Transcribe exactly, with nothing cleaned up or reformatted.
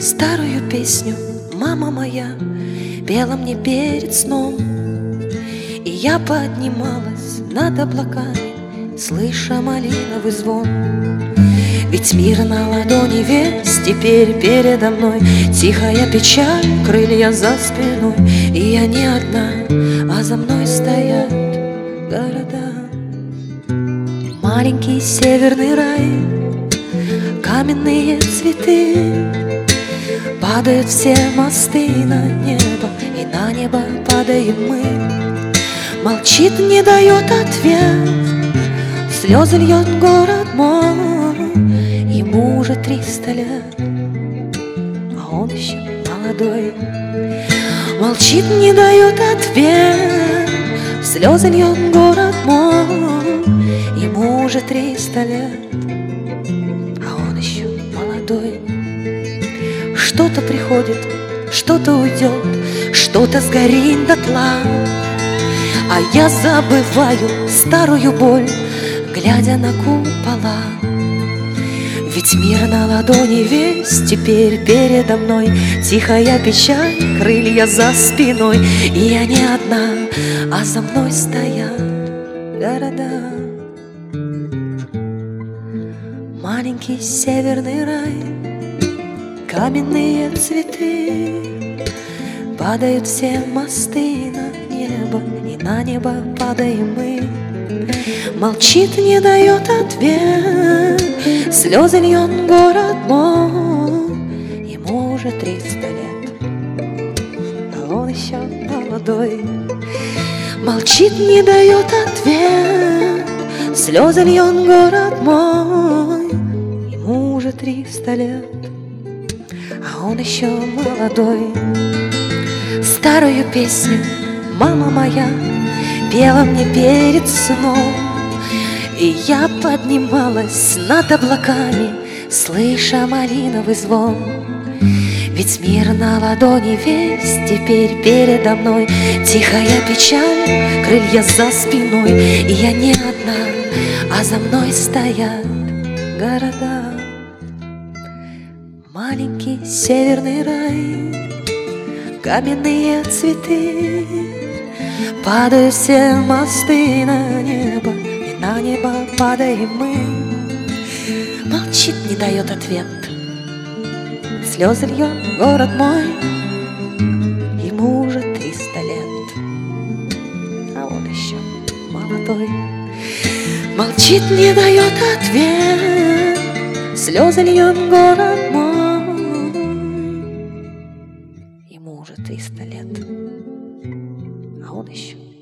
Старую песню мама моя пела мне перед сном, и я поднималась над облаками, слыша малиновый звон. Ведь мир на ладони весь теперь передо мной, тихая печаль, крылья за спиной, и я не одна, а за мной стоят города. Маленький северный рай, каменные цветы, падают все мосты на небо, и на небо падаем мы. Молчит, не дает ответ, слезы льет город мой. Ему уже триста лет, а он еще молодой. Молчит, не дает ответ, слезы льет город мой. Ему уже триста лет, а он еще молодой. Что-то приходит, что-то уйдет, что-то сгорит дотла, а я забываю старую боль, глядя на купола. Ведь мир на ладони весь теперь передо мной, тихая печаль, крылья за спиной, и я не одна, а за мной стоят города. Маленький северный рай, каменные цветы, падают все мосты на небо, и на небо падаем мы. Молчит, не дает ответ, слезы льет город мой. Ему уже триста лет, а он еще молодой. Молчит, не дает ответ, слезы льет город мой. Ему уже триста лет, а он еще молодой. Старую песню мама моя пела мне перед сном, и я поднималась над облаками, слыша малиновый звон. Ведь мир на ладони весь теперь передо мной, тихая печаль, крылья за спиной, и я не одна, а за мной стоят города. Маленький северный рай, каменные цветы, падают все мосты на небо, и на небо падаем мы. Молчит, не дает ответ, слезы льет город мой. Ему уже триста лет, а он еще молодой. Молчит, не дает ответ, слезы льет город мой. Ему уже триста лет, а он еще